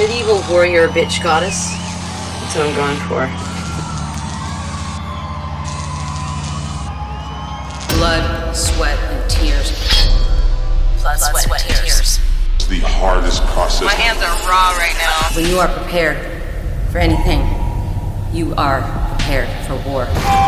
Medieval warrior bitch goddess. That's what I'm going for. Blood, sweat, and tears. Blood, sweat, and tears. The hardest process. My hands are raw right now. When you are prepared for anything, you are prepared for war.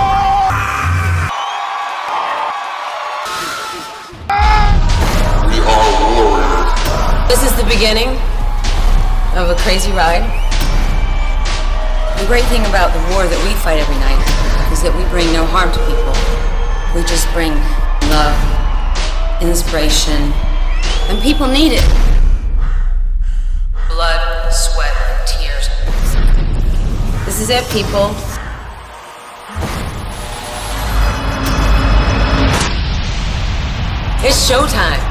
We are warriors. This is the beginning of a crazy ride. The great thing about the war that we fight every night is that we bring no harm to people. We just bring love, inspiration, and people need it. Blood, sweat, and tears. This is it, people. It's showtime.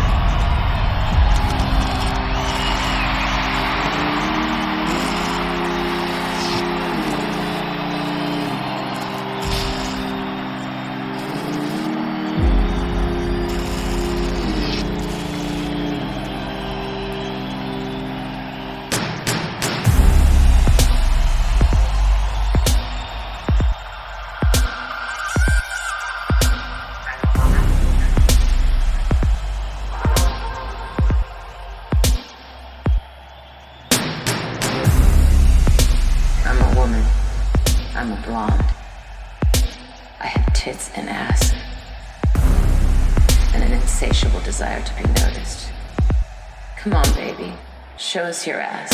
I'm a woman. I'm a blonde. I have tits and ass. And an insatiable desire to be noticed. Come on, baby. Show us your ass.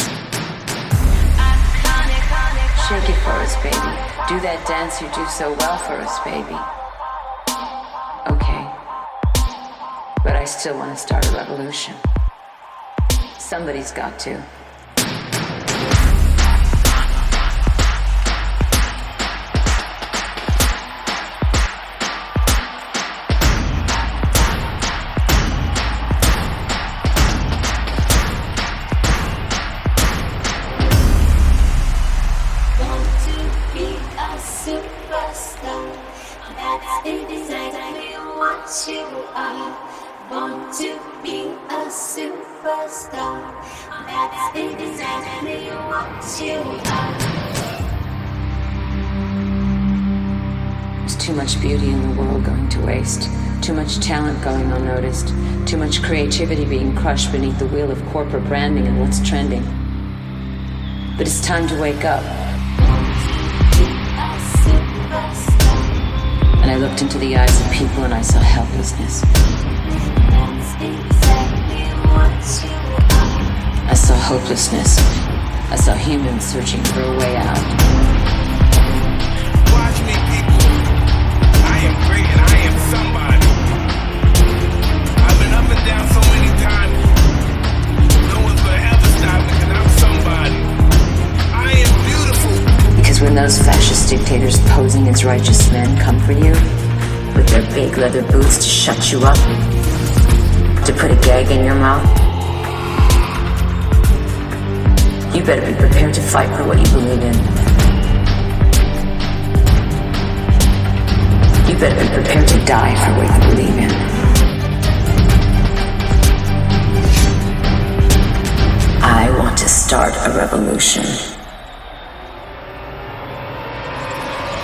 Shake it for us, baby. Do that dance you do so well for us, baby. Okay. But I still want to start a revolution. Somebody's got to. That's exactly what you are. Want to be a superstar. That's exactly what you are. There's too much beauty in the world going to waste. Too much talent going unnoticed. Too much creativity being crushed beneath the wheel of corporate branding and what's trending. But it's time to wake up. And I looked into the eyes of people and I saw helplessness. I saw hopelessness. I saw humans searching for a way out. Watch me, people. I am great and I am somebody. I've been up and down so many times. No one's gonna ever stop me because I'm somebody. I am beautiful. Because when those fascist dictators posing as righteous men come for you, with their big leather boots to shut you up, to put a gag in your mouth, you better be prepared to fight for what you believe in. You better be prepared to die for what you believe in. I want to start a revolution.